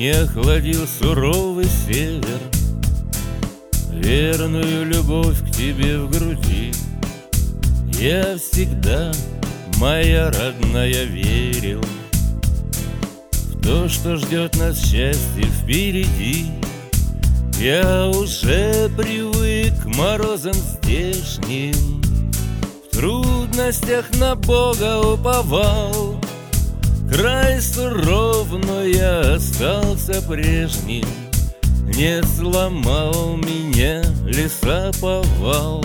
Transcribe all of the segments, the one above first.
не охладил суровый север, верную любовь к тебе в груди. Я всегда, моя родная, верил в то, что ждет нас счастье впереди. Я уже привык к морозам здешним, в трудностях на Бога уповал. Край суров, но я остался прежним, не сломал меня лесоповал.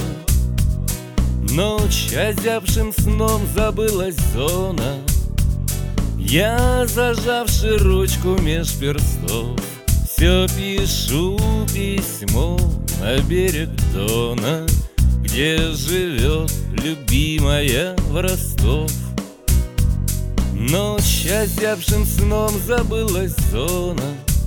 Ночь озябшим сном забылась зона, я, зажавши ручку меж перстов, все пишу письмо на берег Дона, где живет любимая в Ростов. Ночь озябшим сном забылась зона,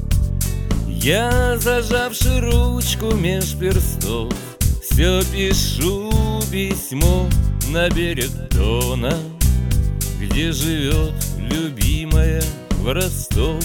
я, зажавши ручку меж перстов, все пишу письмо на берег Дона, где живет любимая в Ростов.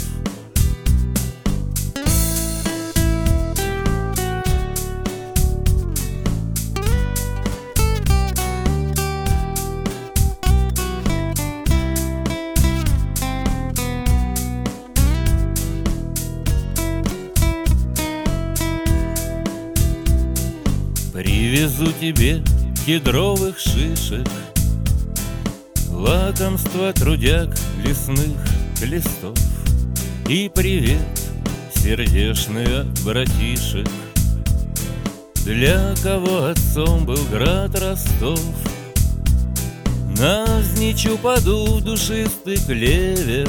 Привезу тебе кедровых шишек, лакомство трудяг лесных листов, и привет сердечный от братишек, для кого отцом был град Ростов. Навзничь упаду душистый клевер,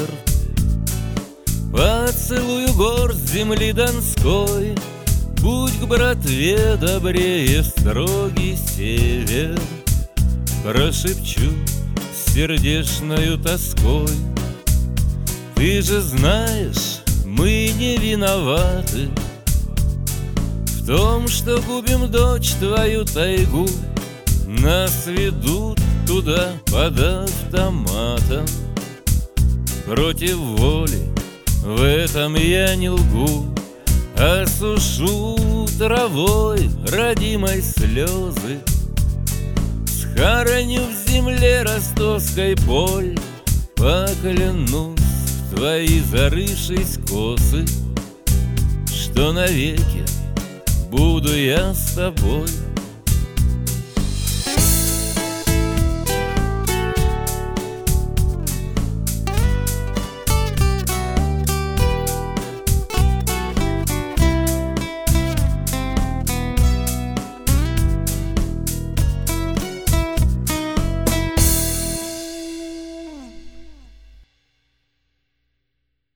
поцелую горсть земли донской. Будь к братве добрее строгий север, прошепчу с сердечною тоской. Ты же знаешь, мы не виноваты в том, что губим дочь твою тайгу. Нас ведут туда под автоматом, против воли, в этом я не лгу. Осушу травой родимой слезы, схороню в земле ростовской боль. Поклянусь в твои зарывшись косы, что навеки буду я с тобой.